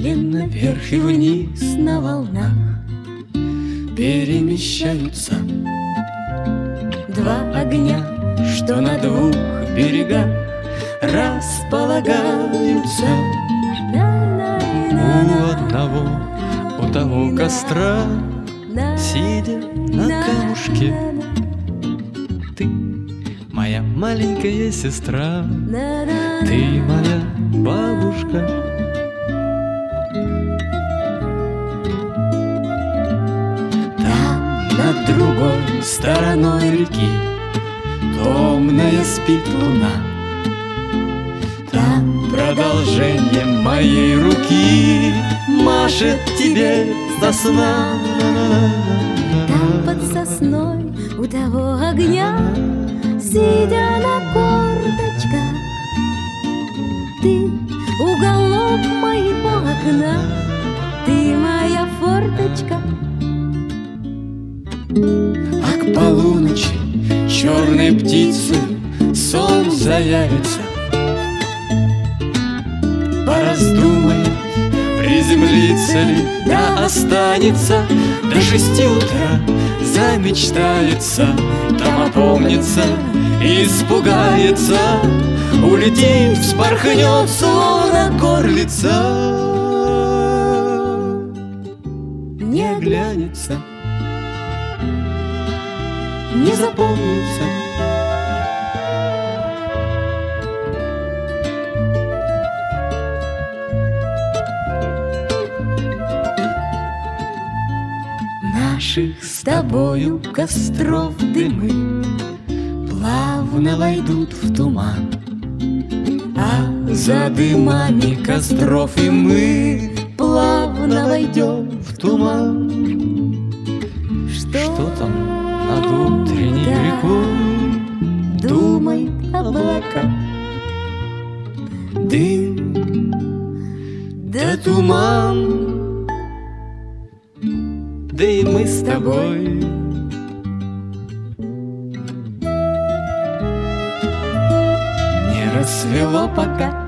Медленно вверх и вниз на волнах перемещаются два огня, что на двух берегах располагаются. У одного, у того костра, сидя на камушке, ты моя маленькая сестра, ты моя бабушка. Там, над другой стороной реки, томная спит луна. Там продолжение моей руки машет тебе до сна. Там под сосной у того огня, сидя на корточках, ты уголок моего окна, ты моя форточка. А к полуночи черной птицы сон заявится, пораздумает, приземлится ли, да останется. До 6 утра замечтается, там опомнится, испугается, улетит, вспорхнет, словно горлица, не оглянется, не запомнится. Наших с тобою костров дымы плавно войдут в туман, а за дымами костров и мы плавно войдем в туман. Что там над утренней рекой думает облака? Дым да туман, да и мы с тобой. Не рассвело пока,